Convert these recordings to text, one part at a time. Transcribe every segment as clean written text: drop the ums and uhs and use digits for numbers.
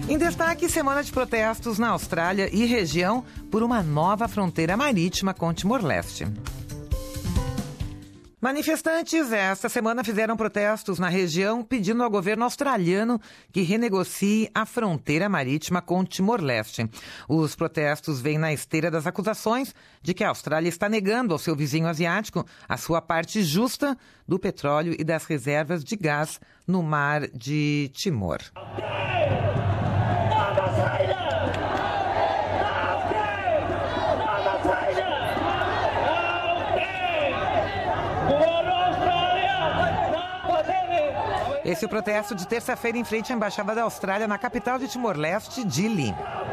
Em destaque, semana de protestos na Austrália e região por uma nova fronteira marítima com Timor-Leste. Manifestantes esta semana fizeram protestos na região pedindo ao governo australiano que renegocie a fronteira marítima com Timor-Leste. Os protestos vêm na esteira das acusações de que a Austrália está negando ao seu vizinho asiático a sua parte justa do petróleo e das reservas de gás no mar de Timor. Esse é o protesto de terça-feira em frente à Embaixada da Austrália na capital de Timor-Leste, Dili.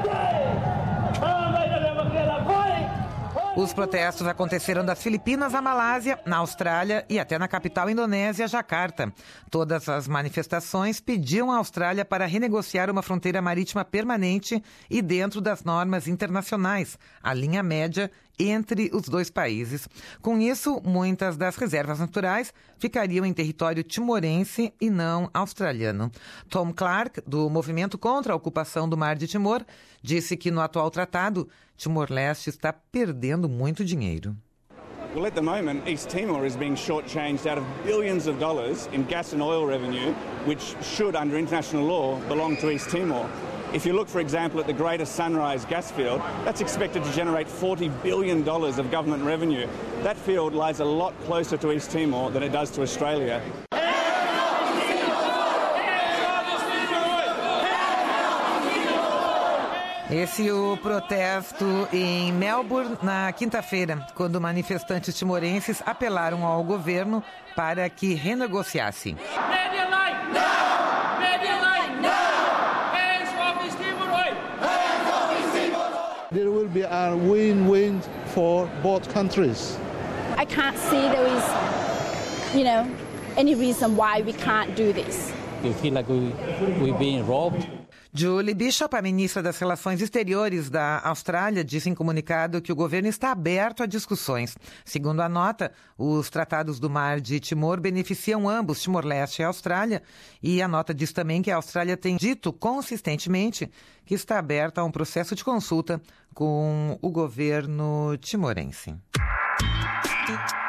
Os protestos aconteceram das Filipinas à Malásia, na Austrália e até na capital indonésia, Jacarta. Todas as manifestações pediam à Austrália para renegociar uma fronteira marítima permanente e dentro das normas internacionais, a linha média entre os dois países. Com isso, muitas das reservas naturais ficariam em território timorense e não australiano. Tom Clark, do Movimento contra a Ocupação do Mar de Timor, disse que no atual tratado, Timor-Leste está perdendo muito dinheiro. Well, at the moment, East Timor is being shortchanged out of billions of dollars in gas and oil revenue, which should, under international law, belong to East Timor. If you look, for example, at the Greater Sunrise gas field, that's expected to generate $40 billion of government revenue. That field lies a lot closer to East Timor than it does to Australia. Esse é o protesto em Melbourne na quinta-feira, quando manifestantes timorenses apelaram ao governo para que renegociasse. There will be a win-win for both countries. I can't see there is, any reason why we can't do this. We feel like we're being robbed. Julie Bishop, a ministra das Relações Exteriores da Austrália, disse em comunicado que o governo está aberto a discussões. Segundo a nota, os tratados do Mar de Timor beneficiam ambos, Timor-Leste e a Austrália, e a nota diz também que a Austrália tem dito consistentemente que está aberta a um processo de consulta com o governo timorense.